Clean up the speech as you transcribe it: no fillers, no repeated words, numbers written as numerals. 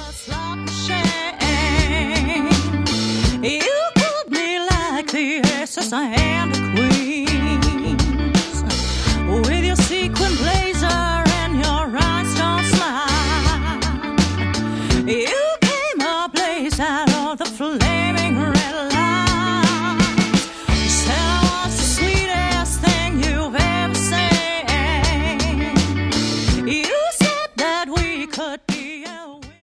just like a shame. You put me like the SSA.